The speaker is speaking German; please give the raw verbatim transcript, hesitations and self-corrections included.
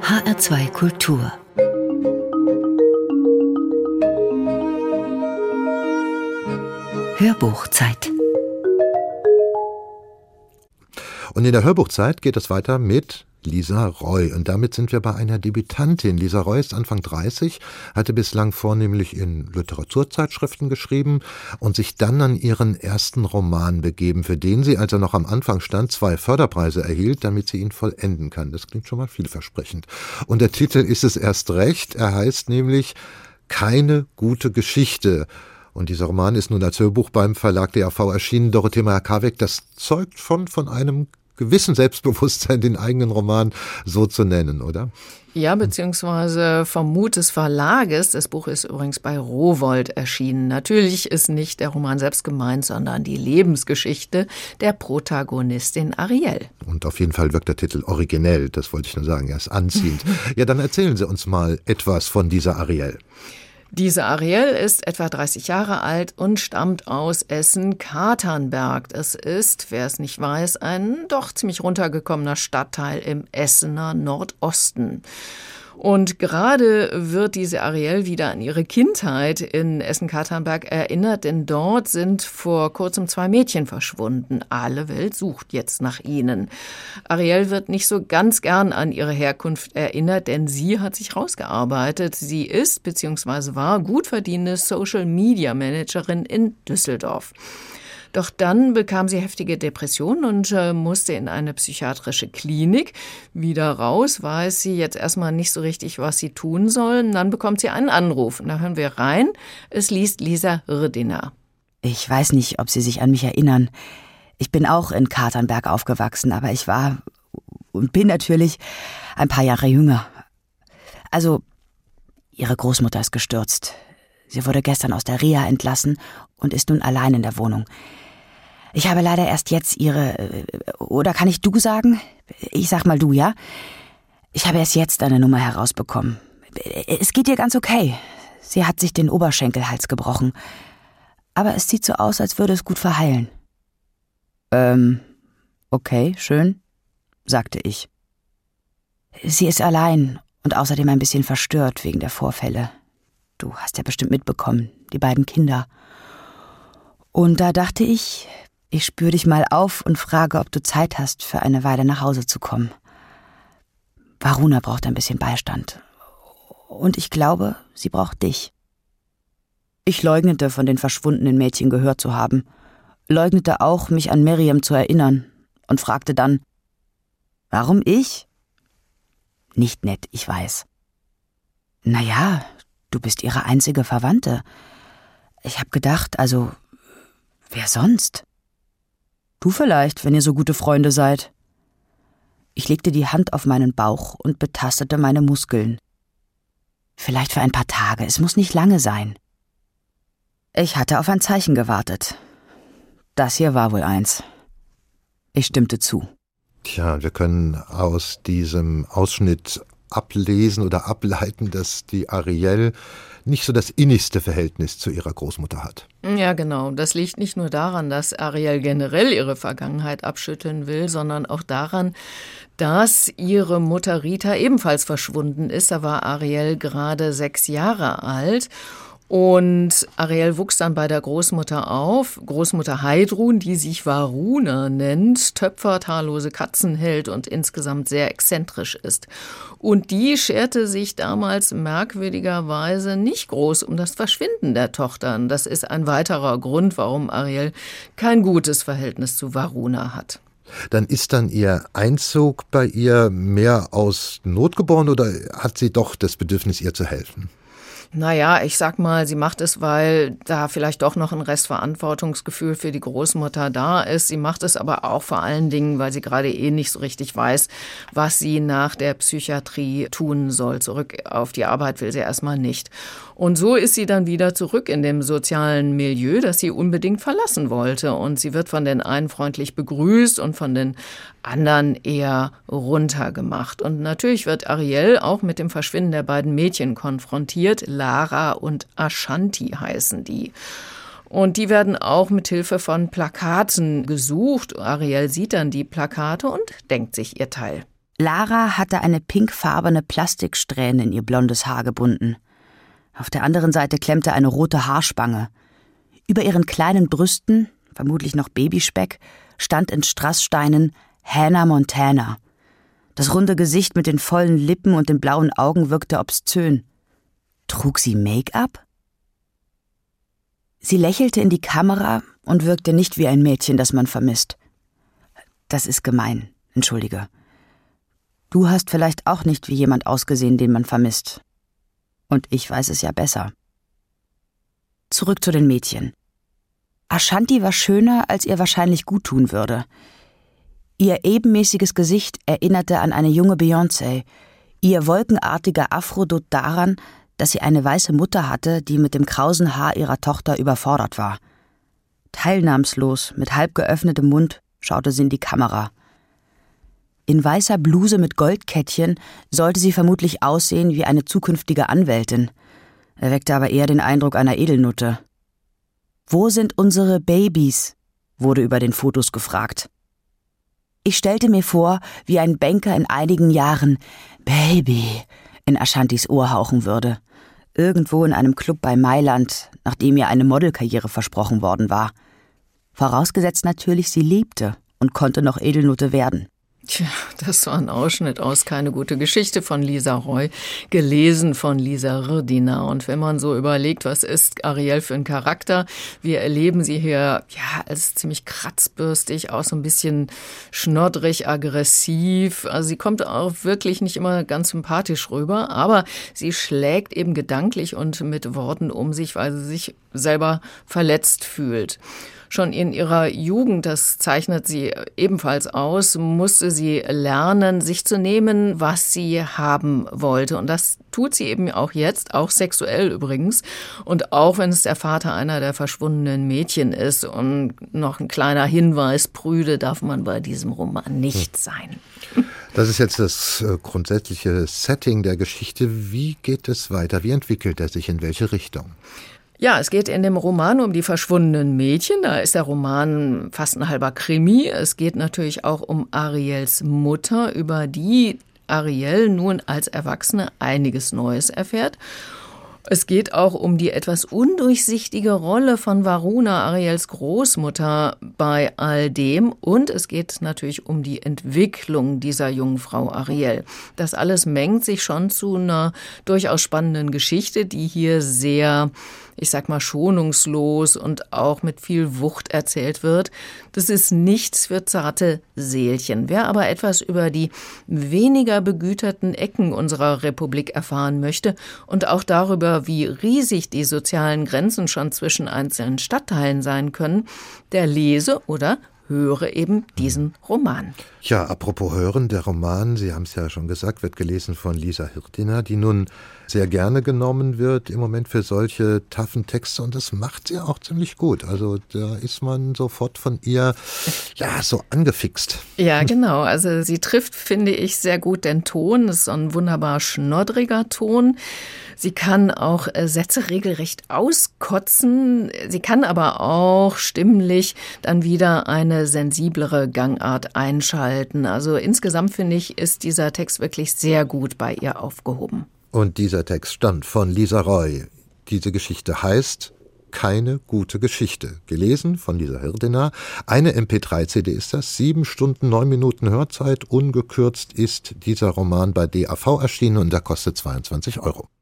H R zwei Kultur. Hörbuchzeit. Und in der Hörbuchzeit geht es weiter mit Lisa Roy. Und damit sind wir bei einer Debütantin. Lisa Roy ist Anfang dreißig, hatte bislang vornehmlich in Literaturzeitschriften geschrieben und sich dann an ihren ersten Roman begeben, für den sie, als er noch am Anfang stand, zwei Förderpreise erhielt, damit sie ihn vollenden kann. Das klingt schon mal vielversprechend. Und der Titel ist es erst recht. Er heißt nämlich Keine gute Geschichte. Und dieser Roman ist nun als Hörbuch beim Verlag D A V erschienen. Dorothee Meyer-Karweg, das zeugt schon von einem gewissen Selbstbewusstsein, den eigenen Roman so zu nennen, oder? Ja, beziehungsweise vom Mut des Verlages. Das Buch ist übrigens bei Rowohlt erschienen. Natürlich ist nicht der Roman selbst gemeint, sondern die Lebensgeschichte der Protagonistin Ariel. Und auf jeden Fall wirkt der Titel originell, das wollte ich nur sagen, er ist anziehend. Ja, dann erzählen Sie uns mal etwas von dieser Ariel. Diese Ariel ist etwa dreißig Jahre alt und stammt aus Essen-Katernberg. Das ist, wer es nicht weiß, ein doch ziemlich runtergekommener Stadtteil im Essener Nordosten. Und gerade wird diese Ariel wieder an ihre Kindheit in Essen-Katernberg erinnert, denn dort sind vor kurzem zwei Mädchen verschwunden. Alle Welt sucht jetzt nach ihnen. Ariel wird nicht so ganz gern an ihre Herkunft erinnert, denn sie hat sich rausgearbeitet. Sie ist bzw. war gut verdienende Social-Media-Managerin in Düsseldorf. Doch dann bekam sie heftige Depressionen und äh, musste in eine psychiatrische Klinik. Wieder raus weiß sie jetzt erstmal nicht so richtig, was sie tun soll. Und dann bekommt sie einen Anruf. Und da hören wir rein. Es liest Lisa Rdiner. Ich weiß nicht, ob Sie sich an mich erinnern. Ich bin auch in Katernberg aufgewachsen, aber ich war und bin natürlich ein paar Jahre jünger. Also, Ihre Großmutter ist gestürzt. Sie wurde gestern aus der Reha entlassen und ist nun allein in der Wohnung. Ich habe leider erst jetzt ihre, oder kann ich du sagen? Ich sag mal du, ja? Ich habe erst jetzt eine Nummer herausbekommen. Es geht ihr ganz okay. Sie hat sich den Oberschenkelhals gebrochen. Aber es sieht so aus, als würde es gut verheilen. Ähm, okay, schön, sagte ich. Sie ist allein und außerdem ein bisschen verstört wegen der Vorfälle. Du hast ja bestimmt mitbekommen, die beiden Kinder. Und da dachte ich, ich spüre dich mal auf und frage, ob du Zeit hast, für eine Weile nach Hause zu kommen. Varuna braucht ein bisschen Beistand. Und ich glaube, sie braucht dich. Ich leugnete, von den verschwundenen Mädchen gehört zu haben, leugnete auch, mich an Miriam zu erinnern und fragte dann, warum ich? Nicht nett, ich weiß. Naja, du bist ihre einzige Verwandte. Ich hab gedacht, also, wer sonst? Du vielleicht, wenn ihr so gute Freunde seid. Ich legte die Hand auf meinen Bauch und betastete meine Muskeln. Vielleicht für ein paar Tage, es muss nicht lange sein. Ich hatte auf ein Zeichen gewartet. Das hier war wohl eins. Ich stimmte zu. Tja, wir können aus diesem Ausschnitt ablesen oder ableiten, dass die Ariel nicht so das innigste Verhältnis zu ihrer Großmutter hat. Ja, genau. Das liegt nicht nur daran, dass Ariel generell ihre Vergangenheit abschütteln will, sondern auch daran, dass ihre Mutter Rita ebenfalls verschwunden ist. Da war Ariel gerade sechs Jahre alt. Und Ariel wuchs dann bei der Großmutter auf, Großmutter Heidrun, die sich Varuna nennt, töpfert, haarlose Katzen hält und insgesamt sehr exzentrisch ist. Und die scherte sich damals merkwürdigerweise nicht groß um das Verschwinden der Tochter. Das ist ein weiterer Grund, warum Ariel kein gutes Verhältnis zu Varuna hat. Dann ist dann ihr Einzug bei ihr mehr aus Not geboren oder hat sie doch das Bedürfnis, ihr zu helfen? Naja, ich sag mal, sie macht es, weil da vielleicht doch noch ein Restverantwortungsgefühl für die Großmutter da ist. Sie macht es aber auch vor allen Dingen, weil sie gerade eh nicht so richtig weiß, was sie nach der Psychiatrie tun soll. Zurück auf die Arbeit will sie erstmal nicht. Und so ist sie dann wieder zurück in dem sozialen Milieu, das sie unbedingt verlassen wollte. Und sie wird von den einen freundlich begrüßt und von den anderen eher runtergemacht. Und natürlich wird Ariel auch mit dem Verschwinden der beiden Mädchen konfrontiert. Lara und Ashanti heißen die. Und die werden auch mit Hilfe von Plakaten gesucht. Ariel sieht dann die Plakate und denkt sich ihr Teil. Lara hatte eine pinkfarbene Plastiksträhne in ihr blondes Haar gebunden. Auf der anderen Seite klemmte eine rote Haarspange. Über ihren kleinen Brüsten, vermutlich noch Babyspeck, stand in Strasssteinen Hannah Montana. Das runde Gesicht mit den vollen Lippen und den blauen Augen wirkte obszön. Trug sie Make-up? Sie lächelte in die Kamera und wirkte nicht wie ein Mädchen, das man vermisst. Das ist gemein, entschuldige. Du hast vielleicht auch nicht wie jemand ausgesehen, den man vermisst. Und ich weiß es ja besser. Zurück zu den Mädchen. Ashanti war schöner, als ihr wahrscheinlich guttun würde. Ihr ebenmäßiges Gesicht erinnerte an eine junge Beyoncé. Ihr wolkenartiger Afro-Dutt daran, dass sie eine weiße Mutter hatte, die mit dem krausen Haar ihrer Tochter überfordert war. Teilnahmslos, mit halb geöffnetem Mund, schaute sie in die Kamera. In weißer Bluse mit Goldkettchen sollte sie vermutlich aussehen wie eine zukünftige Anwältin. Er weckte aber eher den Eindruck einer Edelnutte. »Wo sind unsere Babys?« wurde über den Fotos gefragt. Ich stellte mir vor, wie ein Banker in einigen Jahren »Baby« in Ashantis Ohr hauchen würde. Irgendwo in einem Club bei Mailand, nachdem ihr eine Modelkarriere versprochen worden war. Vorausgesetzt natürlich, sie lebte und konnte noch Edelnutte werden. Tja, das war ein Ausschnitt aus Keine gute Geschichte von Lisa Roy, gelesen von Lisa Rdina. Und wenn man so überlegt, was ist Ariel für ein Charakter? Wir erleben sie hier ja als ziemlich kratzbürstig, auch so ein bisschen schnoddrig, aggressiv. Also sie kommt auch wirklich nicht immer ganz sympathisch rüber, aber sie schlägt eben gedanklich und mit Worten um sich, weil sie sich selber verletzt fühlt. Schon in ihrer Jugend, das zeichnet sie ebenfalls aus, musste sie lernen, sich zu nehmen, was sie haben wollte. Und das tut sie eben auch jetzt, auch sexuell übrigens. Und auch wenn es der Vater einer der verschwundenen Mädchen ist. Und noch ein kleiner Hinweis, prüde darf man bei diesem Roman nicht sein. Das ist jetzt das äh, grundsätzliche Setting der Geschichte. Wie geht es weiter? Wie entwickelt er sich? In welche Richtung? Ja, es geht in dem Roman um die verschwundenen Mädchen. Da ist der Roman fast ein halber Krimi. Es geht natürlich auch um Ariels Mutter, über die Ariel nun als Erwachsene einiges Neues erfährt. Es geht auch um die etwas undurchsichtige Rolle von Varuna, Ariels Großmutter, bei all dem. Und es geht natürlich um die Entwicklung dieser jungen Frau Ariel. Das alles mengt sich schon zu einer durchaus spannenden Geschichte, die hier sehr, ich sag mal, schonungslos und auch mit viel Wucht erzählt wird. Das ist nichts für zarte Seelchen. Wer aber etwas über die weniger begüterten Ecken unserer Republik erfahren möchte und auch darüber, wie riesig die sozialen Grenzen schon zwischen einzelnen Stadtteilen sein können, der lese oder höre eben diesen Roman. Ja, apropos hören, der Roman, Sie haben es ja schon gesagt, wird gelesen von Lisa Rdina, die nun sehr gerne genommen wird im Moment für solche taffen Texte, und das macht sie auch ziemlich gut. Also da ist man sofort von ihr ja so angefixt. Ja, genau. Also sie trifft, finde ich, sehr gut den Ton. Das ist so ein wunderbar schnoddriger Ton. Sie kann auch äh, Sätze regelrecht auskotzen. Sie kann aber auch stimmlich dann wieder eine sensiblere Gangart einschalten. Also insgesamt, finde ich, ist dieser Text wirklich sehr gut bei ihr aufgehoben. Und dieser Text stammt von Lisa Roy. Diese Geschichte heißt Keine gute Geschichte. Gelesen von Lisa Rdina. Eine M P drei C D ist das. Sieben Stunden, neun Minuten Hörzeit. Ungekürzt ist dieser Roman bei D A V erschienen und der kostet zweiundzwanzig Euro.